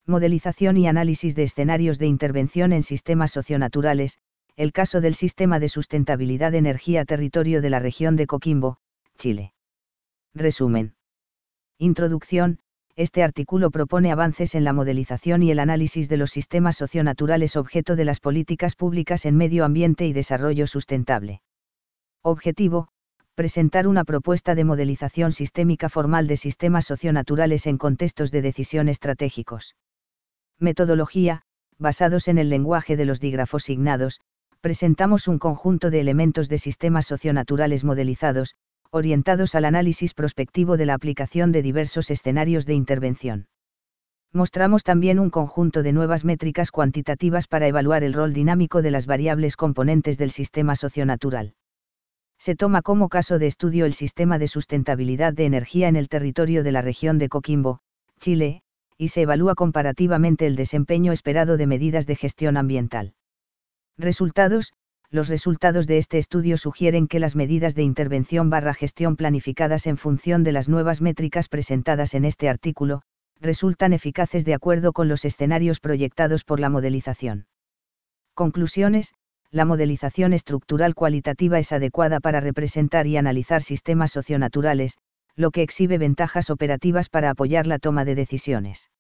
Modelización y análisis de escenarios de intervención en sistemas socionaturales, el caso del Sistema de Sustentabilidad de Energía Territorio de la Región de Coquimbo, Chile. Resumen. Introducción. Este artículo propone avances en la modelización y el análisis de los sistemas socionaturales objeto de las políticas públicas en medio ambiente y desarrollo sustentable. Objetivo. Presentar una propuesta de modelización sistémica formal de sistemas socionaturales en contextos de decisión estratégicos. Metodología. Basados en el lenguaje de los dígrafos signados, presentamos un conjunto de elementos de sistemas socionaturales modelizados, orientados al análisis prospectivo de la aplicación de diversos escenarios de intervención. Mostramos también un conjunto de nuevas métricas cuantitativas para evaluar el rol dinámico de las variables componentes del sistema socionatural. Se toma como caso de estudio el sistema de sustentabilidad de energía en el territorio de la región de Coquimbo, Chile, y se evalúa comparativamente el desempeño esperado de medidas de gestión ambiental. Resultados. Los resultados de este estudio sugieren que las medidas de intervención/gestión planificadas en función de las nuevas métricas presentadas en este artículo, resultan eficaces de acuerdo con los escenarios proyectados por la modelización. Conclusiones. La modelización estructural cualitativa es adecuada para representar y analizar sistemas socionaturales, lo que exhibe ventajas operativas para apoyar la toma de decisiones.